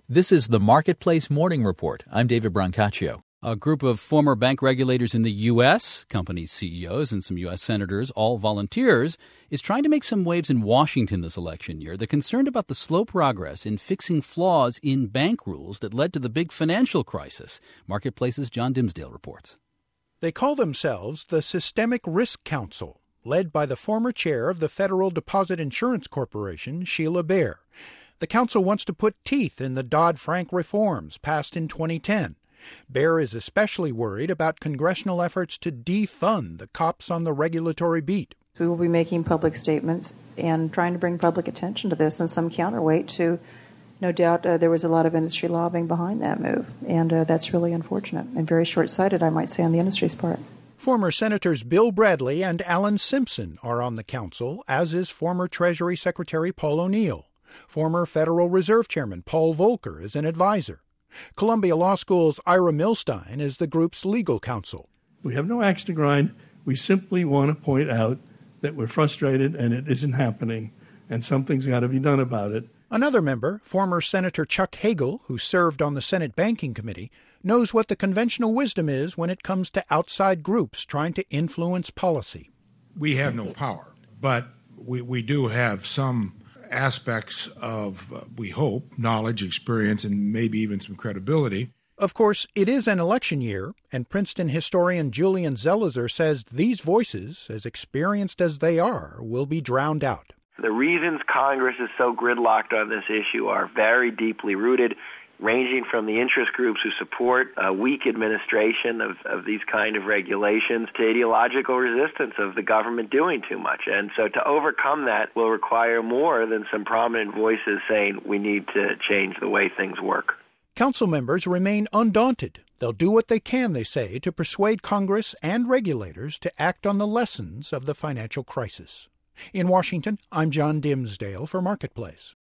This is the Marketplace Morning Report. I'm David Brancaccio. A group of former bank regulators in the U.S., company CEOs and some U.S. senators, all volunteers, is trying to make some waves in Washington this election year. They're concerned about the slow progress in fixing flaws in bank rules that led to the big financial crisis. Marketplace's John Dimsdale reports. They call themselves the Systemic Risk Council, led by the former chair of the Federal Deposit Insurance Corporation, Sheila Bair. The council wants to put teeth in the Dodd-Frank reforms passed in 2010. Bair is especially worried about congressional efforts to defund the cops on the regulatory beat. We will be making public statements and trying to bring public attention to this and some counterweight to, no doubt, there was a lot of industry lobbying behind that move. And that's really unfortunate and very short-sighted, I might say, on the industry's part. Former Senators Bill Bradley and Alan Simpson are on the council, as is former Treasury Secretary Paul O'Neill. Former Federal Reserve Chairman Paul Volcker is an advisor. Columbia Law School's Ira Milstein is the group's legal counsel. We have no axe to grind. We simply want to point out that we're frustrated and it isn't happening, and something's got to be done about it. Another member, former Senator Chuck Hagel, who served on the Senate Banking Committee, knows what the conventional wisdom is when it comes to outside groups trying to influence policy. We have no power, but we do have some aspects of, we hope, knowledge, experience, and maybe even some credibility. Of course, it is an election year, and Princeton historian Julian Zelizer says these voices, as experienced as they are, will be drowned out. The reasons Congress is so gridlocked on this issue are very deeply rooted, ranging from the interest groups who support a weak administration of these kind of regulations to ideological resistance of the government doing too much. And so to overcome that will require more than some prominent voices saying we need to change the way things work. Council members remain undaunted. They'll do what they can, they say, to persuade Congress and regulators to act on the lessons of the financial crisis. In Washington, I'm John Dimsdale for Marketplace.